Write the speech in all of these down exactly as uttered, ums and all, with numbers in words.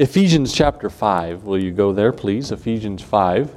Ephesians chapter five. Will you go there, please? Ephesians five.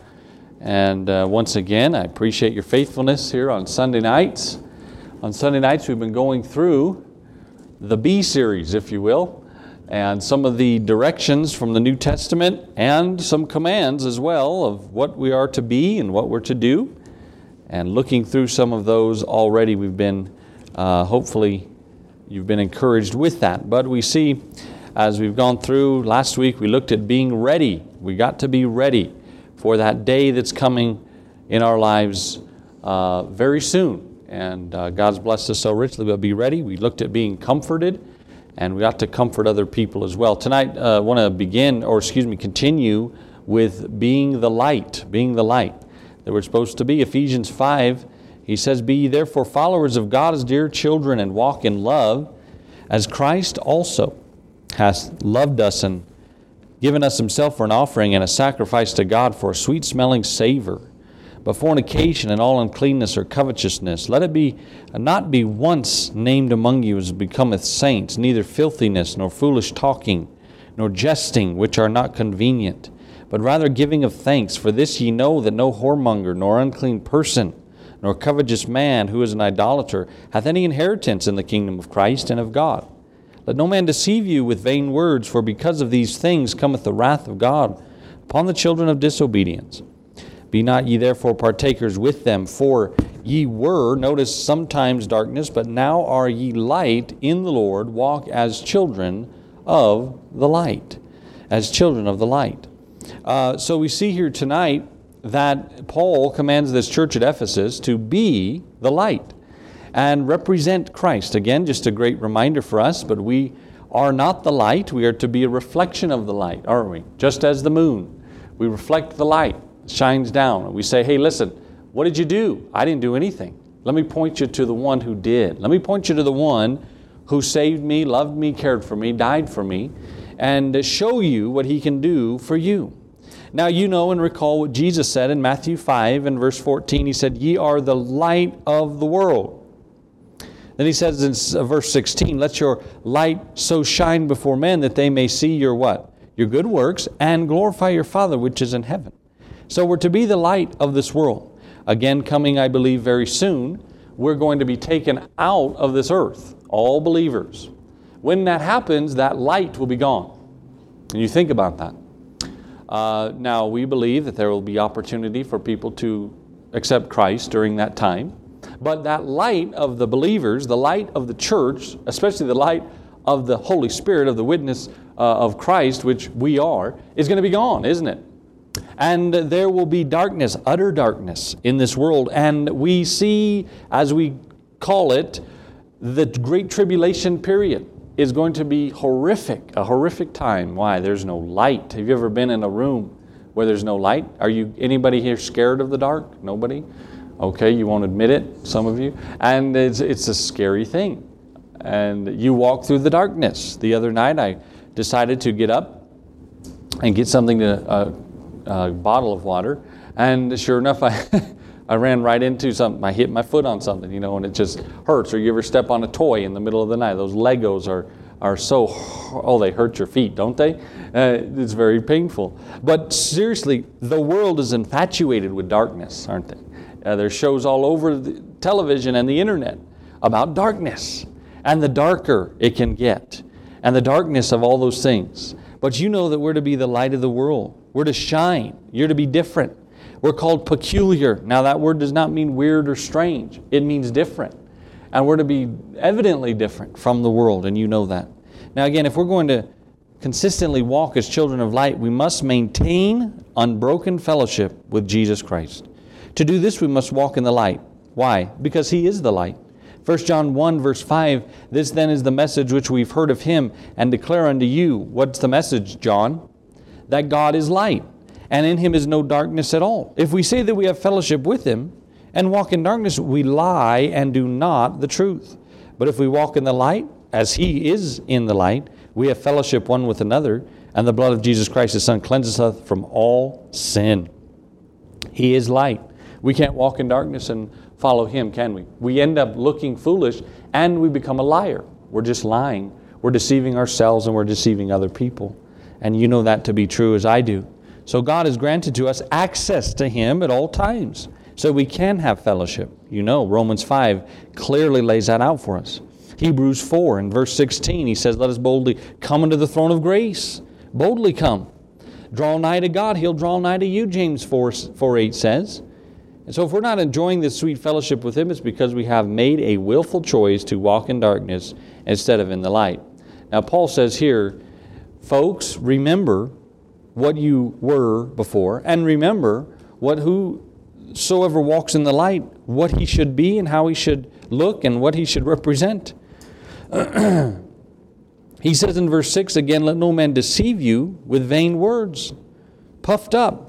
And uh, once again, I appreciate your faithfulness here on Sunday nights. On Sunday nights, we've been going through the B series, if you will, and some of the directions from the New Testament and some commands as well of what we are to be and what we're to do. And looking through some of those already, we've been, uh, hopefully, you've been encouraged with that. But we see, as we've gone through, last week we looked at being ready. We got to be ready for that day that's coming in our lives uh, very soon. And uh, God's blessed us so richly. We'll be ready. We looked at being comforted, and we got to comfort other people as well. Tonight, I uh, want to begin, or excuse me, continue with being the light, being the light that we're supposed to be. Ephesians five, he says, "Be ye therefore followers of God as dear children, and walk in love, as Christ also hath loved us and given us himself for an offering and a sacrifice to God for a sweet-smelling savor. But fornication and all uncleanness or covetousness, let it be not be once named among you as becometh saints, neither filthiness, nor foolish talking, nor jesting, which are not convenient, but rather giving of thanks. For this ye know that no whoremonger, nor unclean person, nor covetous man who is an idolater, hath any inheritance in the kingdom of Christ and of God. Let no man deceive you with vain words, for because of these things cometh the wrath of God upon the children of disobedience. Be not ye therefore partakers with them, for ye were," notice, "sometimes darkness, but now are ye light in the Lord. Walk as children of the light." As children of the light. Uh, so we see here tonight that Paul commands this church at Ephesus to be the light and represent Christ. Again, just a great reminder for us, but we are not the light. We are to be a reflection of the light, aren't we? Just as the moon. We reflect the light. It shines down. And we say, hey, listen, what did you do? I didn't do anything. Let me point you to the one who did. Let me point you to the one who saved me, loved me, cared for me, died for me, and show you what he can do for you. Now you know and recall what Jesus said in Matthew five and verse fourteen. He said, "Ye are the light of the world." Then he says in verse sixteen, "Let your light so shine before men that they may see your" what? "Your good works, and glorify your Father which is in heaven." So we're to be the light of this world. Again, coming, I believe, very soon, we're going to be taken out of this earth, all believers. When that happens, that light will be gone. And you think about that. Uh, now, we believe that there will be opportunity for people to accept Christ during that time. But that light of the believers, the light of the church, especially the light of the Holy Spirit, of the witness uh, of Christ, which we are, is going to be gone, isn't it? And there will be darkness, utter darkness in this world. And we see, as we call it, the Great Tribulation period is going to be horrific, a horrific time. Why? There's no light. Have you ever been in a room where there's no light? Are you anybody here scared of the dark? Nobody? Okay, you won't admit it, some of you. And it's, it's a scary thing. And you walk through the darkness. The other night I decided to get up and get something to, uh, a bottle of water. And sure enough, I, I ran right into something. I hit my foot on something, you know, and it just hurts. Or you ever step on a toy in the middle of the night? Those Legos are, are so, oh, they hurt your feet, don't they? Uh, it's very painful. But seriously, the world is infatuated with darkness, aren't they? Uh, there's shows all over the television and the internet about darkness and the darker it can get and the darkness of all those things. But you know that we're to be the light of the world. We're to shine. You're to be different. We're called peculiar. Now that word does not mean weird or strange. It means different. And we're to be evidently different from the world, and you know that. Now again, if we're going to consistently walk as children of light, we must maintain unbroken fellowship with Jesus Christ. To do this, we must walk in the light. Why? Because He is the light. First John one verse five, "This then is the message which we've heard of Him and declare unto you." What's the message, John? That God is light, and in Him is no darkness at all. If we say that we have fellowship with Him and walk in darkness, we lie and do not the truth. But if we walk in the light, as He is in the light, we have fellowship one with another, and the blood of Jesus Christ His Son cleanses us from all sin. He is light. We can't walk in darkness and follow Him, can we? We end up looking foolish, and we become a liar. We're just lying. We're deceiving ourselves, and we're deceiving other people. And you know that to be true as I do. So God has granted to us access to Him at all times, so we can have fellowship. You know, Romans five clearly lays that out for us. Hebrews four in verse sixteen, he says, let us boldly come unto the throne of grace. Boldly come. Draw nigh to God, He'll draw nigh to you, James four eight says. And so if we're not enjoying this sweet fellowship with Him, it's because we have made a willful choice to walk in darkness instead of in the light. Now Paul says here, folks, remember what you were before, and remember what whosoever walks in the light, what he should be and how he should look and what he should represent. He says in verse six again, let no man deceive you with vain words, puffed up.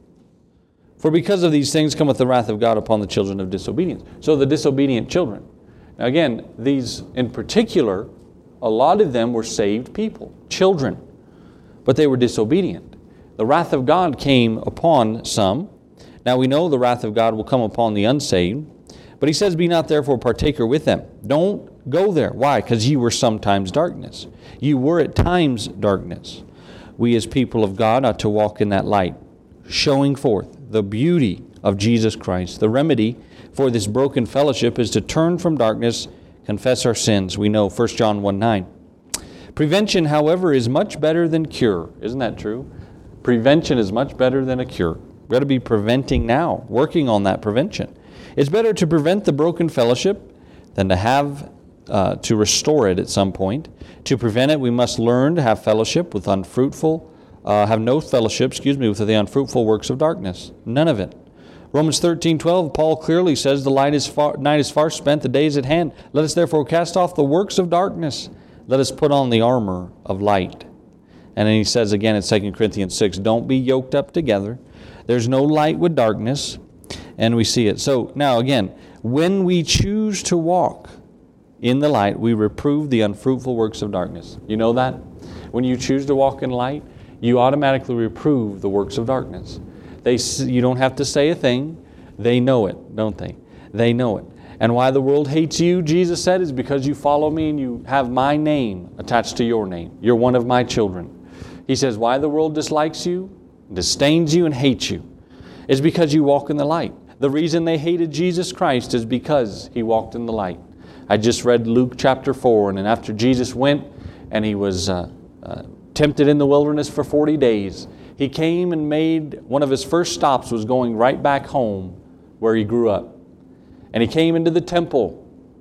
For because of these things cometh the wrath of God upon the children of disobedience. So the disobedient children. Now again, these in particular, a lot of them were saved people, children, but they were disobedient. The wrath of God came upon some. Now we know the wrath of God will come upon the unsaved. But he says, be not therefore partaker with them. Don't go there. Why? Because ye were sometimes darkness. You were at times darkness. We as people of God ought to walk in that light, showing forth the beauty of Jesus Christ. The remedy for this broken fellowship is to turn from darkness, confess our sins. We know First John one nine. Prevention, however, is much better than cure. Isn't that true? Prevention is much better than a cure. We've got to be preventing now, working on that prevention. It's better to prevent the broken fellowship than to have uh, to restore it at some point. To prevent it, we must learn to have fellowship with unfruitful, uh, have no fellowship, excuse me, with the unfruitful works of darkness. None of it. Romans thirteen twelve, Paul clearly says, the light is far, night is far spent, the day is at hand. Let us therefore cast off the works of darkness. Let us put on the armor of light. And then he says again in Second Corinthians six, don't be yoked up together. There's no light with darkness. And we see it. So now again, when we choose to walk in the light, we reprove the unfruitful works of darkness. You know that? When you choose to walk in light, you automatically reprove the works of darkness. They, you don't have to say a thing. They know it, don't they? They know it. And why the world hates you, Jesus said, is because you follow me and you have my name attached to your name. You're one of my children. He says, why the world dislikes you, disdains you, and hates you is because you walk in the light. The reason they hated Jesus Christ is because He walked in the light. I just read Luke chapter four, and then after Jesus went and He was uh, uh, tempted in the wilderness for forty days, He came and made, one of His first stops was going right back home where He grew up. And He came into the temple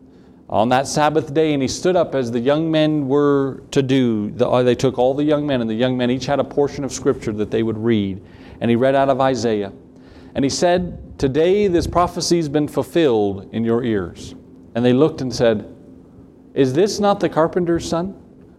on that Sabbath day, and He stood up as the young men were to do. The, they took all the young men, and the young men each had a portion of Scripture that they would read. And He read out of Isaiah. And He said, today this prophecy has been fulfilled in your ears. And they looked and said, is this not the carpenter's son?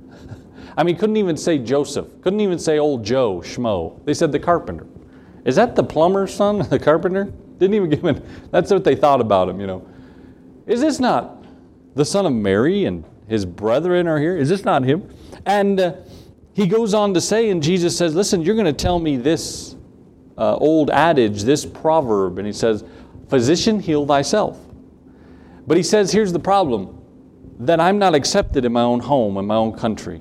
I mean, couldn't even say Joseph. Couldn't even say old Joe Schmo. They said the carpenter. Is that the plumber's son, the carpenter? Didn't even give him, that's what they thought about him, you know. Is this not the son of Mary and his brethren are here? Is this not him? And uh, he goes on to say, and Jesus says, listen, you're going to tell me this uh, old adage, this proverb. And He says, physician, heal thyself. But He says, here's the problem, that I'm not accepted in my own home, in my own country.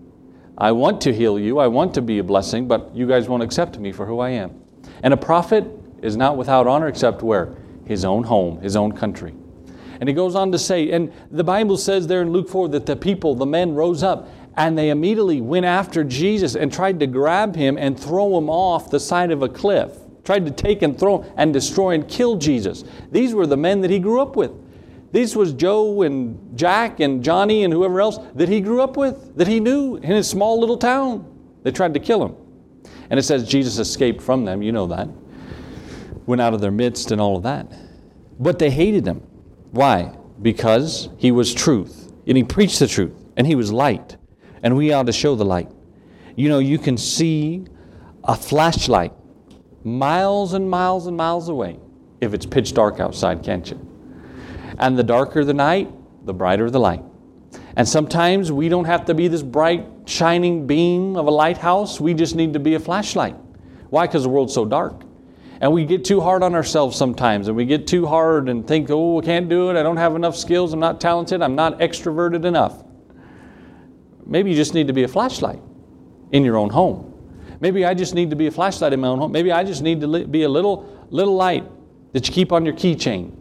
I want to heal you. I want to be a blessing, but you guys won't accept me for who I am. And a prophet is not without honor except where? His own home, his own country. And he goes on to say, and the Bible says there in Luke four that the people, the men rose up and they immediately went after Jesus and tried to grab Him and throw Him off the side of a cliff. Tried to take and throw and destroy and kill Jesus. These were the men that He grew up with. This was Joe and Jack and Johnny and whoever else that he grew up with, that he knew in his small little town. They tried to kill Him. And it says Jesus escaped from them, you know that. Went out of their midst and all of that. But they hated Him. Why? Because He was truth. And He preached the truth. And He was light. And we ought to show the light. You know, you can see a flashlight miles and miles and miles away if it's pitch dark outside, can't you? And the darker the night, the brighter the light. And sometimes we don't have to be this bright, shining beam of a lighthouse. We just need to be a flashlight. Why? Because the world's so dark. And we get too hard on ourselves sometimes. And we get too hard and think, oh, I can't do it. I don't have enough skills. I'm not talented. I'm not extroverted enough. Maybe you just need to be a flashlight. in your own home. Maybe I just need to be a flashlight in my own home. Maybe I just need to li- be a little, little light that you keep on your keychain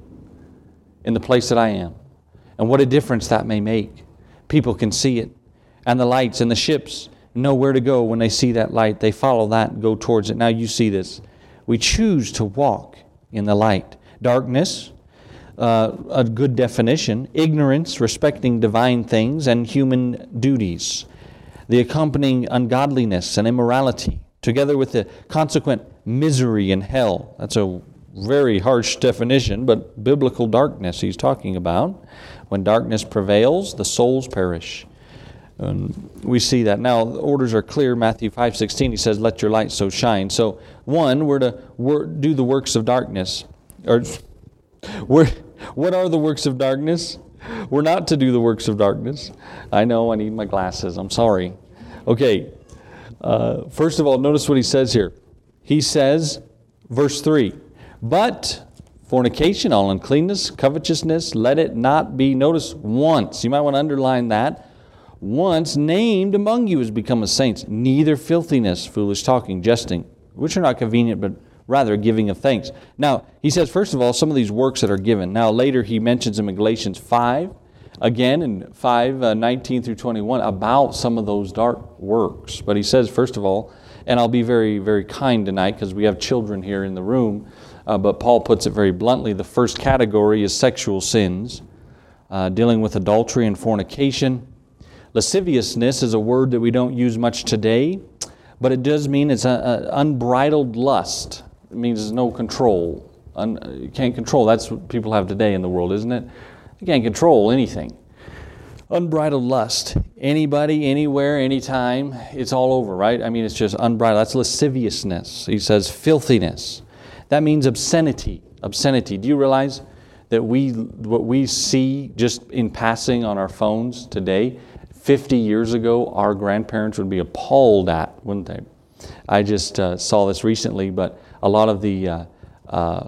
in the place that I am. And what a difference that may make. People can see it. And the lights and the ships know where to go when they see that light. They follow that and go towards it. Now you see this. We choose to walk in the light. Darkness, uh, a good definition. Ignorance, respecting divine things and human duties. The accompanying ungodliness and immorality, together with the consequent misery in hell. That's a very harsh definition, but biblical darkness he's talking about. When darkness prevails, the souls perish. And we see that. Now, the orders are clear. Matthew five sixteen, he says, let your light so shine. So, one, we're to we're, do the works of darkness. Or, we're, what are the works of darkness? We're not to do the works of darkness. I know, I need my glasses. I'm sorry. Okay. Uh, first of all, notice what he says here. He says, verse three, but fornication, all uncleanness, covetousness, let it not be, notice, once. You might want to underline that. Once named among you has become a saint. Neither filthiness, foolish talking, jesting, which are not convenient, but rather giving of thanks. Now, he says, first of all, some of these works that are given. Now, later he mentions them in Galatians five, again in five, uh, nineteen through twenty-one, about some of those dark works. But he says, first of all, and I'll be very, very kind tonight because we have children here in the room, uh, but Paul puts it very bluntly. The first category is sexual sins, uh, dealing with adultery and fornication. Lasciviousness is a word that we don't use much today, but it does mean it's an unbridled lust. It means there's no control. Un, you can't control. That's what people have today in the world, isn't it? You can't control anything. Unbridled lust. Anybody, anywhere, anytime, it's all over, right? I mean, it's just unbridled. That's lasciviousness. He says filthiness. That means obscenity. Obscenity. Do you realize that we, what we see just in passing on our phones today, fifty years ago, our grandparents would be appalled at, wouldn't they? I just uh, saw this recently, but a lot of the uh, uh,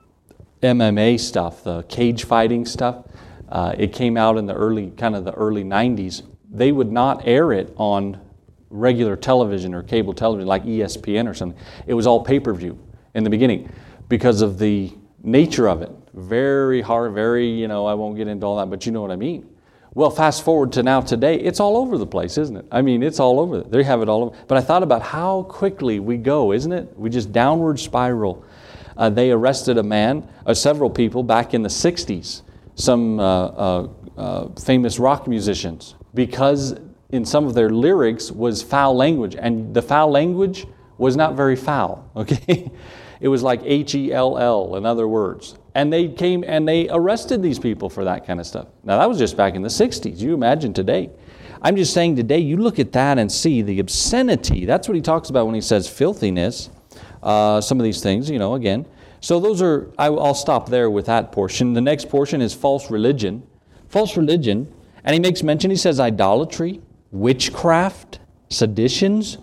M M A stuff, the cage fighting stuff, uh, it came out in the early, kind of the early nineties. They would not air it on regular television or cable television like E S P N or something. It was all pay-per-view in the beginning because of the nature of it. Very hard, very, you know, I won't get into all that, but you know what I mean. Well, fast forward to now today, it's all over the place, isn't it? I mean, it's all over. They have it all over. But I thought about how quickly we go, isn't it? We just downward spiral. Uh, they arrested a man, or several people back in the sixties, some uh, uh, uh, famous rock musicians, because in some of their lyrics was foul language. And the foul language was not very foul, okay? It was like H E L L, in other words. And they came and they arrested these people for that kind of stuff. Now, that was just back in the sixties. You imagine today. I'm just saying today, you look at that and see the obscenity. That's what he talks about when he says filthiness. Uh, some of these things, you know, again. So those are, I, I'll stop there with that portion. The next portion is false religion. False religion. And he makes mention, he says idolatry, witchcraft, seditions.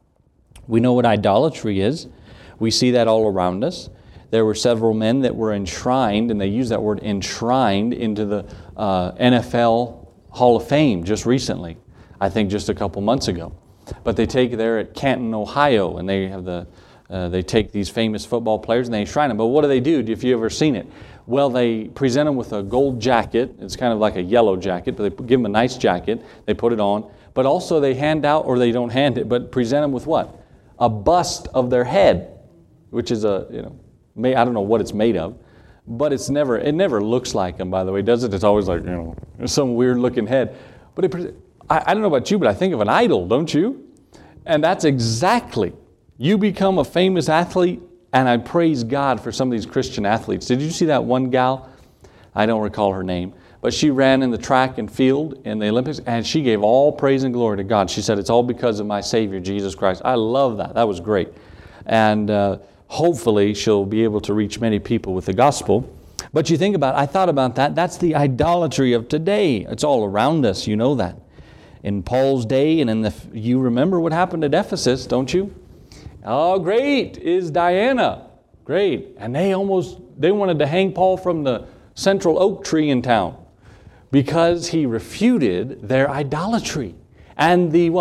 We know what idolatry is. We see that all around us. There were several men that were enshrined, and they use that word enshrined, into the uh, N F L Hall of Fame just recently, I think just a couple months ago. But they take there at Canton, Ohio, and they have the uh, they take these famous football players and they enshrine them. But what do they do? If you've ever seen it? Well, they present them with a gold jacket. It's kind of like a yellow jacket, but they give them a nice jacket. They put it on. But also they hand out, or they don't hand it, but present them with what? A bust of their head, which is a, you know, May, I don't know what it's made of, but it's never, it never looks like them, by the way, does it? It's always like, you know, some weird looking head. But it, I, I don't know about you, but I think of an idol, don't you? And that's exactly, you become a famous athlete, and I praise God for some of these Christian athletes. Did you see that one gal? I don't recall her name, but she ran in the track and field in the Olympics, and she gave all praise and glory to God. She said, it's all because of my Savior, Jesus Christ. I love that. That was great. And, uh, hopefully, she'll be able to reach many people with the gospel. But you think about it, I thought about that. That's the idolatry of today. It's all around us, you know that. In Paul's day, and in the, you remember what happened at Ephesus, don't you? Oh, great is Diana. Great. And they almost, they wanted to hang Paul from the central oak tree in town. because he refuted their idolatry and the what?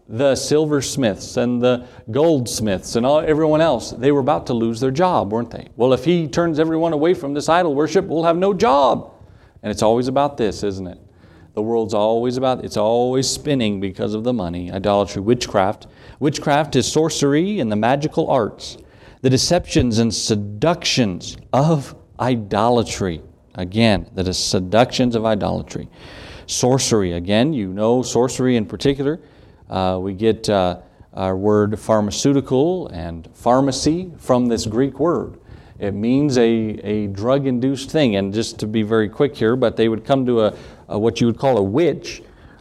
the silversmiths and the goldsmiths and all, everyone else, they were about to lose their job, weren't they? Well, if he turns everyone away from this idol worship, we'll have no job. And it's always about this, isn't it? The world's always about, it's always spinning because of the money. Idolatry, witchcraft. Witchcraft is sorcery and the magical arts, the deceptions and seductions of idolatry. Again, the seductions of idolatry. Sorcery, again, you know sorcery in particular. Uh, we get uh, our word pharmaceutical and pharmacy from this Greek word. It means a, a drug-induced thing. And just to be very quick here, but they would come to a, a what you would call a witch,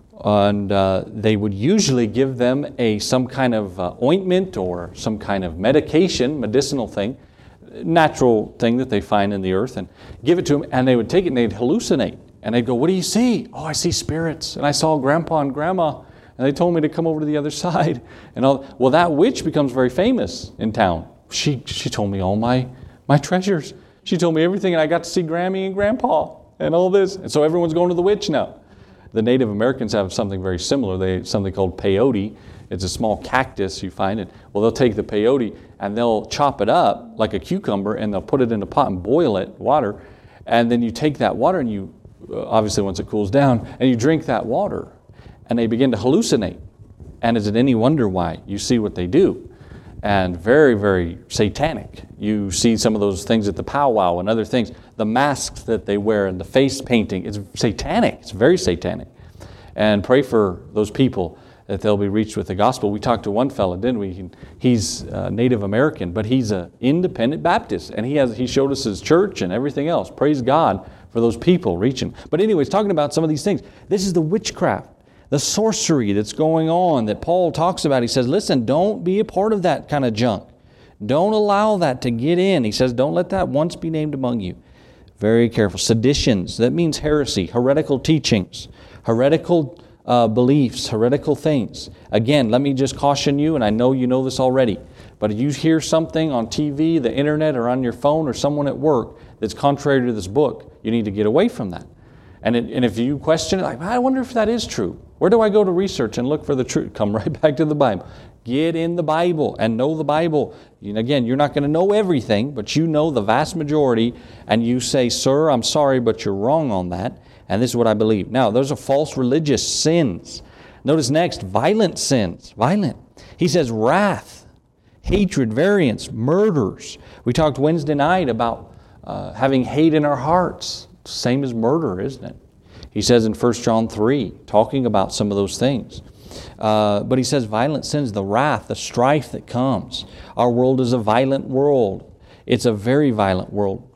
and uh, they would usually give them a some kind of uh, ointment or some kind of medication, medicinal thing, natural thing that they find in the earth, and give it to them, and they would take it and they'd hallucinate. And they'd go, what do you see? Oh, I see spirits. And I saw Grandpa and Grandma, and they told me to come over to the other side. And all. Well, that witch becomes very famous in town. She she told me all my, my treasures. She told me everything, and I got to see Grammy and Grandpa and all this. And so everyone's going to the witch now. The Native Americans have something very similar. They something called peyote. It's a small cactus, you find it. Well, they'll take the peyote and they'll chop it up like a cucumber, and they'll put it in a pot and boil it, water. And then you take that water and you, obviously once it cools down, and you drink that water. And they begin to hallucinate. And is it any wonder why? You see what they do. And very, very satanic. You see some of those things at the powwow and other things. The masks that they wear and the face painting, it's satanic. It's very satanic. And pray for those people that they'll be reached with the gospel. We talked to one fellow, didn't we? He's uh, Native American, but he's an independent Baptist. And he has he showed us his church and everything else. Praise God for those people reaching. But anyways, talking about some of these things. This is the witchcraft, the sorcery that's going on that Paul talks about. He says, listen, don't be a part of that kind of junk. Don't allow that to get in. He says, don't let that once be named among you. Very careful. Seditions, that means heresy, heretical teachings, heretical uh, beliefs, heretical things. Again, let me just caution you, and I know you know this already, but if you hear something on T V, the internet, or on your phone, or someone at work that's contrary to this book, you need to get away from that. And, it, and if you question it, like, I wonder if that is true. Where do I go to research and look for the truth? Come right back to the Bible. Get in the Bible and know the Bible. And again, you're not going to know everything, but you know the vast majority, and you say, sir, I'm sorry, but you're wrong on that, and this is what I believe. Now, those are false religious sins. Notice next, violent sins. Violent. He says wrath, hatred, variance, murders. We talked Wednesday night about uh, having hate in our hearts. Same as murder, isn't it? He says in First John three, talking about some of those things. Uh, but he says violent sins, the wrath, the strife that comes. Our world is a violent world. It's a very violent world.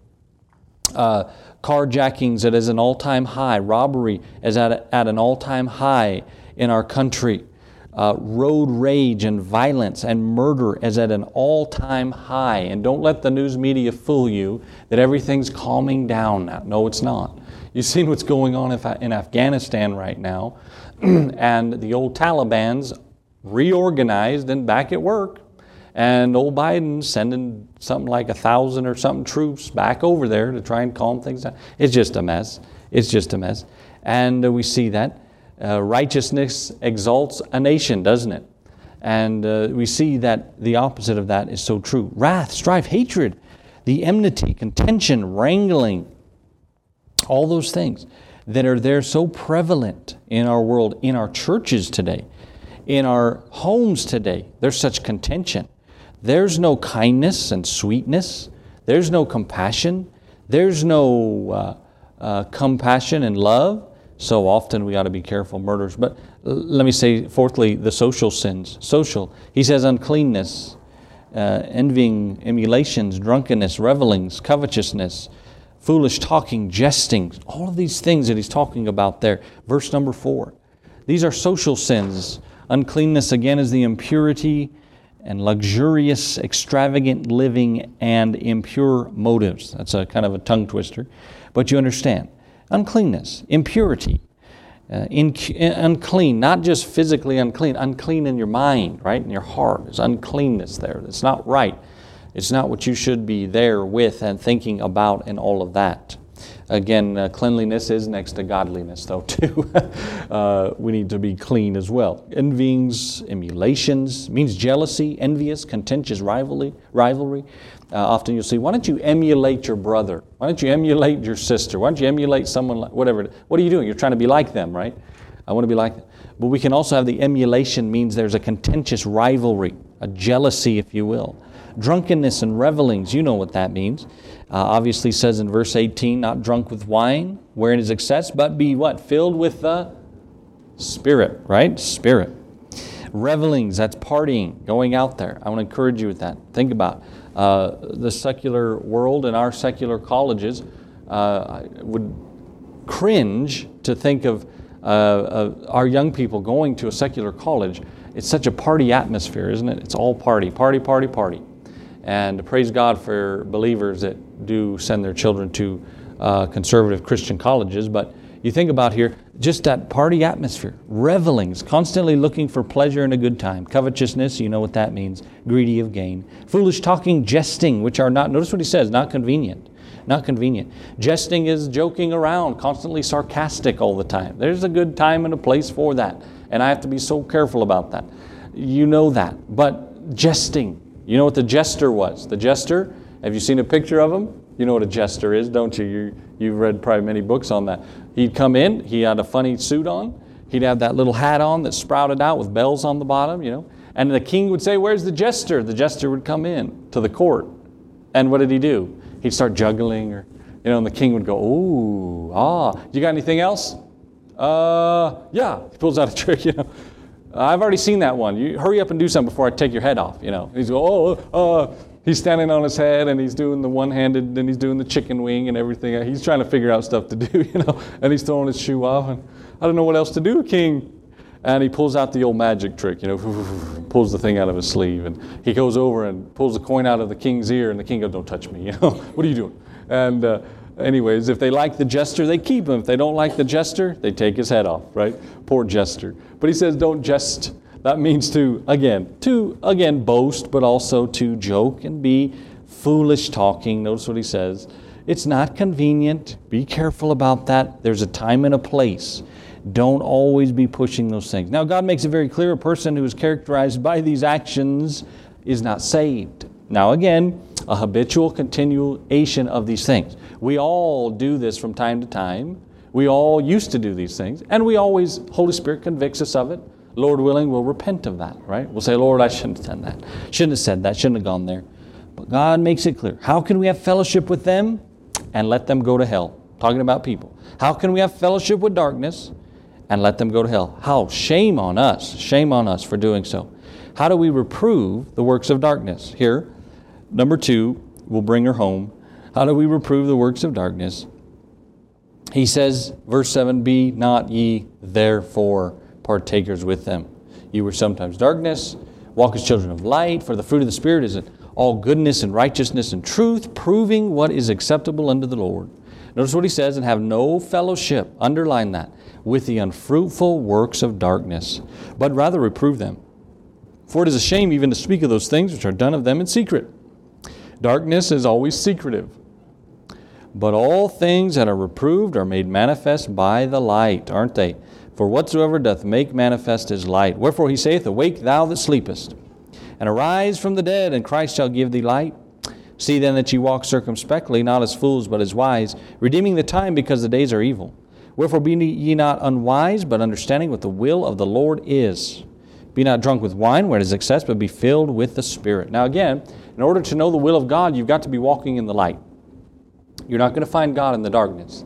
Uh, carjackings at an all-time high. Robbery is at, a, at an all-time high in our country. Uh, road rage and violence and murder is at an all-time high. And don't let the news media fool you that everything's calming down now. No, it's not. You've seen what's going on in Afghanistan right now. And the old Taliban's reorganized and back at work. And old Biden's sending something like a thousand or something troops back over there to try and calm things down. It's just a mess. It's just a mess. And uh, we see that. Uh, righteousness exalts a nation, doesn't it? And uh, we see that the opposite of that is so true. Wrath, strife, hatred, the enmity, contention, wrangling, all those things that are there so prevalent in our world, in our churches today, in our homes today. There's such contention. There's no kindness and sweetness. There's no compassion. There's no uh, uh, compassion and love. So often we ought to be careful, murders. But let me say, fourthly, the social sins. Social. He says uncleanness, uh, envying, emulations, drunkenness, revelings, covetousness, foolish talking, jesting. All of these things that he's talking about there. Verse number four. These are social sins. Uncleanness, again, is the impurity and luxurious, extravagant living and impure motives. That's a kind of a tongue twister. But you understand. Uncleanness, impurity, uh, in, unclean, not just physically unclean, unclean in your mind, right? In your heart. There's uncleanness there. It's not right. It's not what you should be there with and thinking about and all of that. Again, uh, cleanliness is next to godliness, though, too. uh, we need to be clean as well. Envyings, emulations, means jealousy, envious, contentious rivalry. rivalry. Uh, often you'll see, why don't you emulate your brother? Why don't you emulate your sister? Why don't you emulate someone, like, whatever. What are you doing? You're trying to be like them, right? I want to be like them. But we can also have the emulation, means there's a contentious rivalry, a jealousy, if you will. Drunkenness and revelings, you know what that means. Uh, obviously says in verse eighteen, not drunk with wine, wherein is excess, but be what? Filled with the Spirit, right? Spirit. Revelings, that's partying, going out there. I want to encourage you with that. Think about uh, the secular world and our secular colleges. Uh, I would cringe to think of uh, uh, our young people going to a secular college. It's such a party atmosphere, isn't it? It's all party, party, party, party. And praise God for believers that do send their children to uh, conservative Christian colleges. But you think about here, just that party atmosphere, revelings, constantly looking for pleasure and a good time. Covetousness, you know what that means, greedy of gain. Foolish talking, jesting, which are not, notice what he says, not convenient. Not convenient. Jesting is joking around, constantly sarcastic all the time. There's a good time and a place for that. And I have to be so careful about that. You know that. But jesting, you know what the jester was? The jester, have you seen a picture of him? You know what a jester is, don't you? you you've read probably many books on that. He'd come in, he had a funny suit on, he'd have that little hat on that sprouted out with bells on the bottom, you know. And the king would say, where's the jester? The jester would come in to the court. And what did he do? He'd start juggling, or, you know, and the king would go, ooh, ah, you got anything else? Uh, yeah, he pulls out a trick, you know. I've already seen that one. You hurry up and do something before I take your head off, you know. He's go, oh, uh, he's standing on his head and he's doing the one-handed, and he's doing the chicken wing and everything. He's trying to figure out stuff to do, you know, and he's throwing his shoe off, and I don't know what else to do, king. And he pulls out the old magic trick, you know, pulls the thing out of his sleeve, and he goes over and pulls the coin out of the king's ear, and the king goes, don't touch me, you know, what are you doing? And uh, anyways, if they like the jester, they keep him. If they don't like the jester, they take his head off, right? Poor jester. But he says, don't jest. That means to, again, to, again, boast, but also to joke and be foolish talking. Notice what he says. It's not convenient. Be careful about that. There's a time and a place. Don't always be pushing those things. Now, God makes it very clear a person who is characterized by these actions is not saved. Now, again, a habitual continuation of these things. We all do this from time to time. We all used to do these things. And we always, Holy Spirit convicts us of it. Lord willing, we'll repent of that, right? We'll say, Lord, I shouldn't have done that. Shouldn't have said that. Shouldn't have gone there. But God makes it clear. How can we have fellowship with them and let them go to hell? Talking about people. How can we have fellowship with darkness and let them go to hell? How? Shame on us. Shame on us for doing so. How do we reprove the works of darkness? Here, number two, we'll bring her home. How do we reprove the works of darkness? He says, verse seven, be not ye therefore partakers with them. You were sometimes darkness, walk as children of light, for the fruit of the Spirit is all goodness and righteousness and truth, proving what is acceptable unto the Lord. Notice what he says, and have no fellowship, underline that, with the unfruitful works of darkness, but rather reprove them. For it is a shame even to speak of those things which are done of them in secret. Darkness is always secretive. But all things that are reproved are made manifest by the light, aren't they? For whatsoever doth make manifest is light. Wherefore he saith, awake thou that sleepest, and arise from the dead, and Christ shall give thee light. See then that ye walk circumspectly, not as fools, but as wise, redeeming the time, because the days are evil. Wherefore be ye not unwise, but understanding what the will of the Lord is. Be not drunk with wine, where it is excess, but be filled with the Spirit. Now again, in order to know the will of God, you've got to be walking in the light. You're not going to find God in the darkness.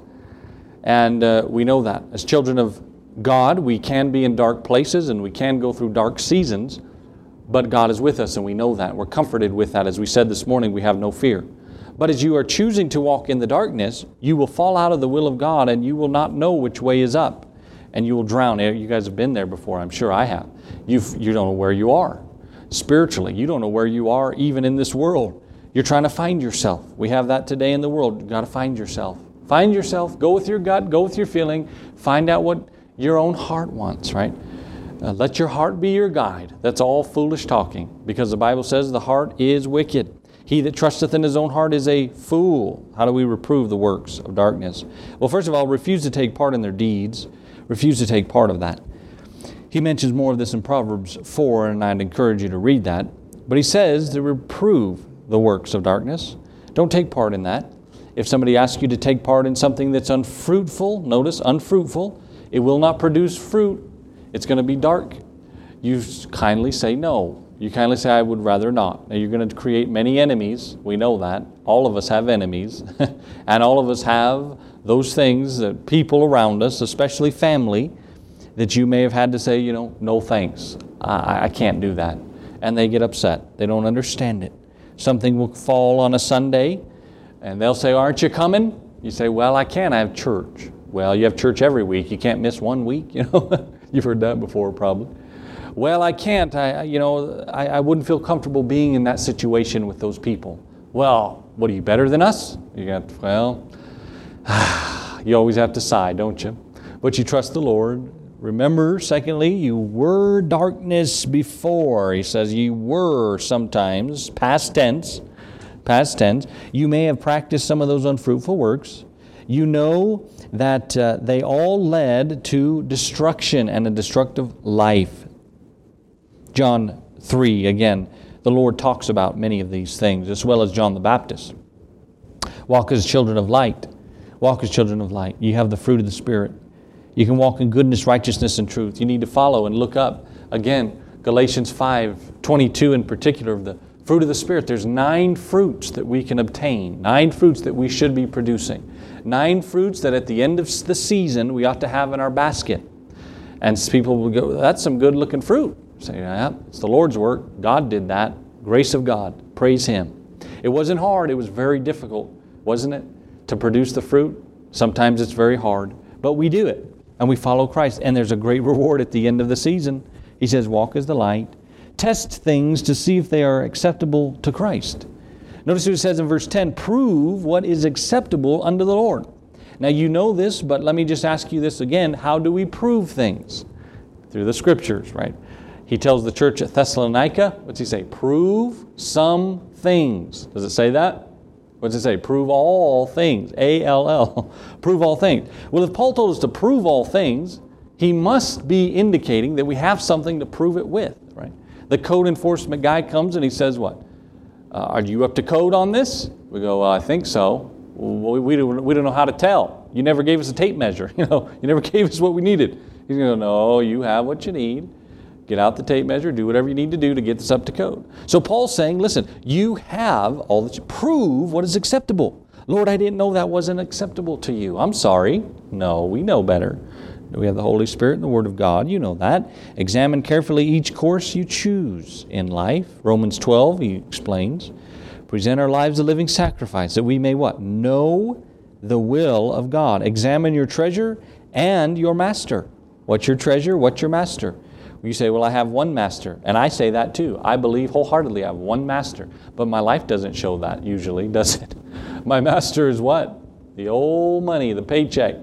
And uh, we know that. As children of God, we can be in dark places and we can go through dark seasons, but God is with us and we know that. We're comforted with that. As we said this morning, we have no fear. But as you are choosing to walk in the darkness, you will fall out of the will of God and you will not know which way is up. And you will drown. You guys have been there before, I'm sure I have. You've, you don't know where you are. Spiritually, you don't know where you are even in this world. You're trying to find yourself. We have that today in the world. You've got to find yourself. Find yourself. Go with your gut. Go with your feeling. Find out what your own heart wants, right? Uh, let your heart be your guide. That's all foolish talking, because the Bible says the heart is wicked. He that trusteth in his own heart is a fool. How do we reprove the works of darkness? Well, first of all, refuse to take part in their deeds. Refuse to take part of that. He mentions more of this in Proverbs four, and I'd encourage you to read that. But he says to reprove the works of darkness. Don't take part in that. If somebody asks you to take part in something that's unfruitful, notice, unfruitful, it will not produce fruit. It's going to be dark. You kindly say no. You kindly say, I would rather not. Now, you're going to create many enemies. We know that. All of us have enemies. And all of us have those things, that people around us, especially family, that you may have had to say, you know, no thanks. I, I can't do that. And they get upset. They don't understand it. Something will fall on a Sunday, and they'll say, aren't you coming? You say, well, I can't. I have church. Well, you have church every week. You can't miss one week, you know. You've heard that before, probably. Well, I can't. I, you know, I, I wouldn't feel comfortable being in that situation with those people. Well, what are you, better than us? You got, well, you always have to sigh, don't you? But you trust the Lord. Remember, secondly, you were darkness before. He says you were sometimes, past tense, past tense. You may have practiced some of those unfruitful works. You know that uh, they all led to destruction and a destructive life. John three, again, the Lord talks about many of these things, as well as John the Baptist. Walk as children of light. Walk as children of light. You have the fruit of the Spirit. You can walk in goodness, righteousness, and truth. You need to follow and look up. Again, Galatians five twenty-two in particular, of the fruit of the Spirit. There's nine fruits that we can obtain. Nine fruits that we should be producing. Nine fruits that at the end of the season we ought to have in our basket. And people will go, that's some good looking fruit. Say, yeah, it's the Lord's work. God did that. Grace of God. Praise Him. It wasn't hard. It was very difficult, wasn't it? To produce the fruit. Sometimes it's very hard. But we do it. And we follow Christ. And there's a great reward at the end of the season. He says, walk as the light. Test things to see if they are acceptable to Christ. Notice what it says in verse ten, prove what is acceptable unto the Lord. Now you know this, but let me just ask you this again. How do we prove things? Through the Scriptures, right? He tells the church at Thessalonica, what's he say? Prove some things. Does it say that? What does it say? Prove all things. A L L. Prove all things. Well, if Paul told us to prove all things, he must be indicating that we have something to prove it with, right? The code enforcement guy comes and he says what? Uh, are you up to code on this? We go, well, I think so. Well, we, we, don't, we don't know how to tell. You never gave us a tape measure. You know, you never gave us what we needed. He's going to go, no, you have what you need. Get out the tape measure, do whatever you need to do to get this up to code. So Paul's saying, listen, you have all that you prove what is acceptable. Lord, I didn't know that wasn't acceptable to you. I'm sorry. No, we know better. We have the Holy Spirit and the Word of God. You know that. Examine carefully each course you choose in life. Romans twelve, he explains. Present our lives a living sacrifice that we may what? Know the will of God. Examine your treasure and your master. What's your treasure? What's your master? You say, well, I have one master. And I say that too. I believe wholeheartedly I have one master. But my life doesn't show that usually, does it? My master is what? The old money, the paycheck.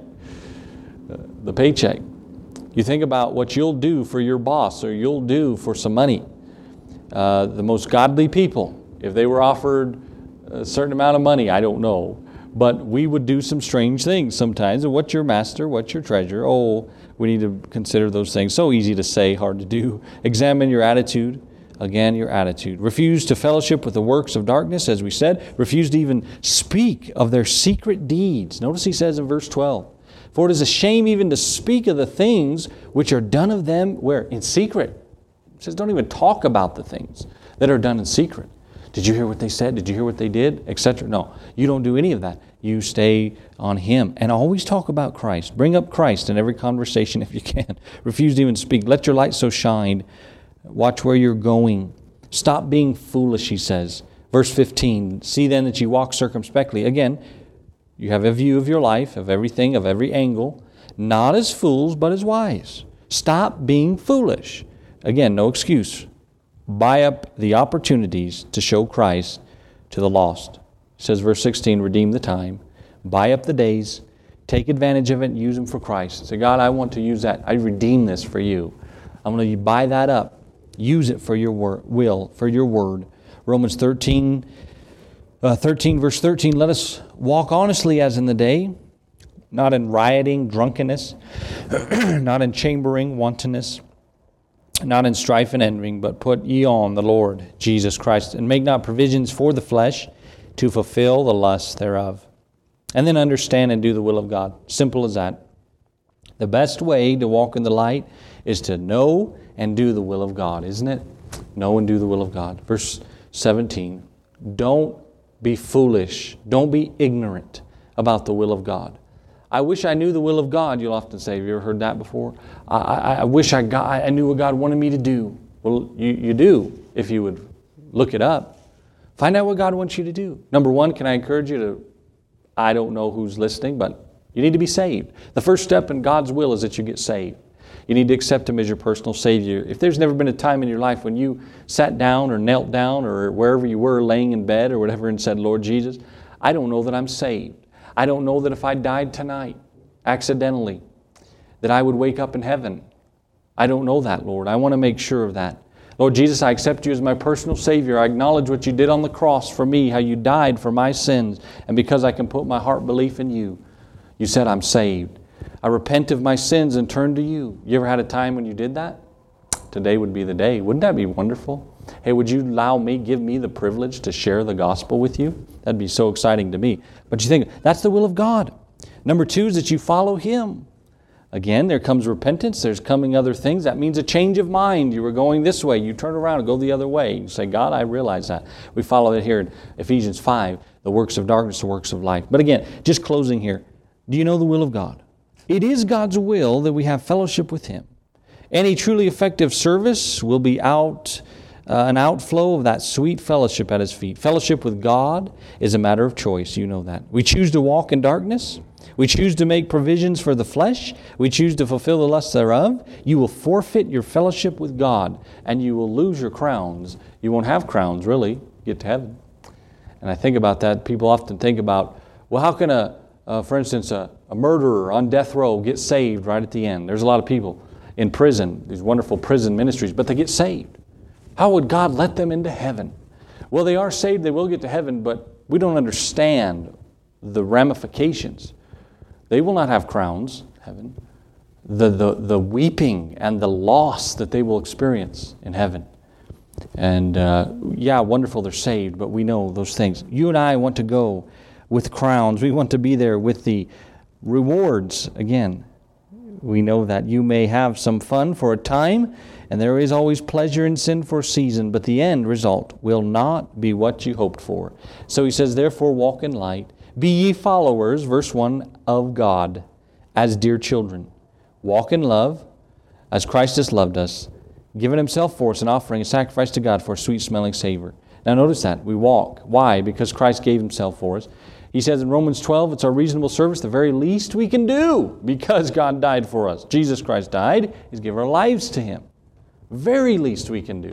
The paycheck. You think about what you'll do for your boss or you'll do for some money. Uh, the most godly people, if they were offered a certain amount of money, I don't know. But we would do some strange things sometimes. And what's your master? What's your treasure? Oh, we need to consider those things. So easy to say, hard to do. Examine your attitude. Again, your attitude. Refuse to fellowship with the works of darkness, as we said. Refuse to even speak of their secret deeds. Notice he says in verse twelve, for it is a shame even to speak of the things which are done of them, where? In secret. It says don't even talk about the things that are done in secret. Did you hear what they said? Did you hear what they did? Etc. No, you don't do any of that. You stay on Him. And always talk about Christ. Bring up Christ in every conversation if you can. Refuse to even speak. Let your light so shine. Watch where you're going. Stop being foolish, he says. Verse fifteen, see then that you walk circumspectly. Again, you have a view of your life, of everything, of every angle. Not as fools, but as wise. Stop being foolish. Again, no excuse. Buy up the opportunities to show Christ to the lost. It says verse sixteen, redeem the time. Buy up the days. Take advantage of it and use them for Christ. Say, God, I want to use that. I redeem this for you. I'm going to buy that up. Use it for your wor- will, for your word. Romans thirteen, Uh, thirteen, verse thirteen, let us walk honestly as in the day, not in rioting, drunkenness, not in chambering, wantonness, not in strife and envying, but put ye on the Lord Jesus Christ, and make not provisions for the flesh to fulfill the lusts thereof. And then understand and do the will of God. Simple as that. The best way to walk in the light is to know and do the will of God, isn't it? Know and do the will of God. Verse seventeen, don't be foolish. Don't be ignorant about the will of God. I wish I knew the will of God, you'll often say. Have you ever heard that before? I, I, I wish I, got, I knew what God wanted me to do. Well, you, you do if you would look it up. Find out what God wants you to do. Number one, can I encourage you to, I don't know who's listening, but you need to be saved. The first step in God's will is that you get saved. You need to accept Him as your personal Savior. If there's never been a time in your life when you sat down or knelt down or wherever you were laying in bed or whatever and said, Lord Jesus, I don't know that I'm saved. I don't know that if I died tonight, accidentally, that I would wake up in heaven. I don't know that, Lord. I want to make sure of that. Lord Jesus, I accept You as my personal Savior. I acknowledge what You did on the cross for me, how You died for my sins. And because I can put my heart belief in You, You said I'm saved. I repent of my sins and turn to You. You ever had a time when you did that? Today would be the day. Wouldn't that be wonderful? Hey, would you allow me, give me the privilege to share the gospel with you? That'd be so exciting to me. But you think, that's the will of God. Number two is that you follow Him. Again, there comes repentance. There's coming other things. That means a change of mind. You were going this way. You turn around and go the other way. You say, God, I realize that. We follow it here in Ephesians five, the works of darkness, the works of light. But again, just closing here. Do you know the will of God? It is God's will that we have fellowship with Him. Any truly effective service will be out Uh, an outflow of that sweet fellowship at His feet. Fellowship with God is a matter of choice. You know that. We choose to walk in darkness. We choose to make provisions for the flesh. We choose to fulfill the lusts thereof. You will forfeit your fellowship with God, and you will lose your crowns. You won't have crowns, really, get to heaven. And I think about that. People often think about, well, how can a, uh, for instance, a, a murderer on death row get saved right at the end? There's a lot of people in prison, these wonderful prison ministries, but they get saved. How would God let them into heaven? Well, they are saved, they will get to heaven, but we don't understand the ramifications. They will not have crowns, heaven. The, the, the weeping and the loss that they will experience in heaven. And uh, yeah, wonderful they're saved, but we know those things. You and I want to go with crowns. We want to be there with the rewards again. We know that you may have some fun for a time, and there is always pleasure in sin for a season, but the end result will not be what you hoped for. So he says, therefore walk in light. Be ye followers, verse one, of God, as dear children. Walk in love, as Christ has loved us, giving Himself for us, an offering, a sacrifice to God for a sweet-smelling savor. Now notice that. We walk. Why? Because Christ gave Himself for us. He says in Romans twelve, it's our reasonable service, the very least we can do, because God died for us. Jesus Christ died. He's given our lives to Him. Very least we can do.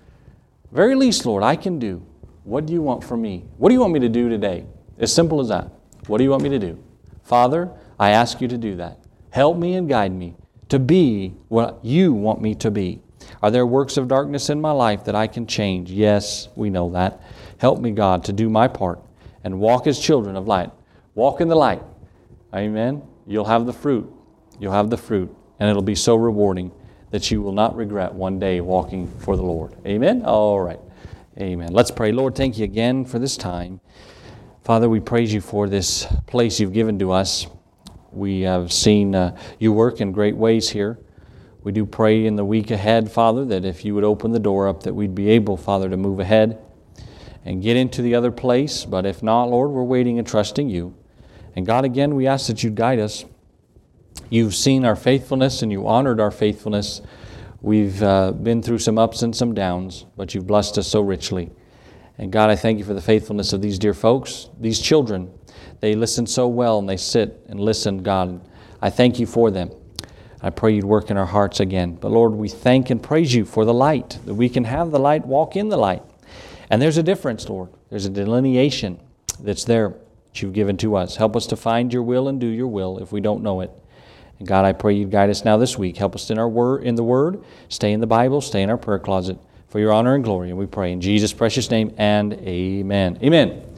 Very least, Lord, I can do. What do you want from me? What do you want me to do today? As simple as that. What do you want me to do? Father, I ask you to do that. Help me and guide me to be what you want me to be. Are there works of darkness in my life that I can change? Yes, we know that. Help me, God, to do my part and walk as children of light. Walk in the light. Amen. You'll have the fruit. You'll have the fruit. And it'll be so rewarding that you will not regret one day walking for the Lord. Amen? All right. Amen. Let's pray. Lord, thank you again for this time. Father, we praise you for this place you've given to us. We have seen uh, you work in great ways here. We do pray in the week ahead, Father, that if you would open the door up, that we'd be able, Father, to move ahead and get into the other place. But if not, Lord, we're waiting and trusting you. And God, again, we ask that you'd guide us. You've seen our faithfulness and you honored our faithfulness. We've uh, been through some ups and some downs, but you've blessed us so richly. And God, I thank you for the faithfulness of these dear folks, these children. They listen so well and they sit and listen, God. I thank you for them. I pray you'd work in our hearts again. But Lord, we thank and praise you for the light, that we can have the light, walk in the light. And there's a difference, Lord. There's a delineation that's there that you've given to us. Help us to find your will and do your will if we don't know it. And God, I pray you'd guide us now this week. Help us in our word, in the Word. Stay in the Bible. Stay in our prayer closet for your honor and glory. And we pray in Jesus' precious name and amen. Amen.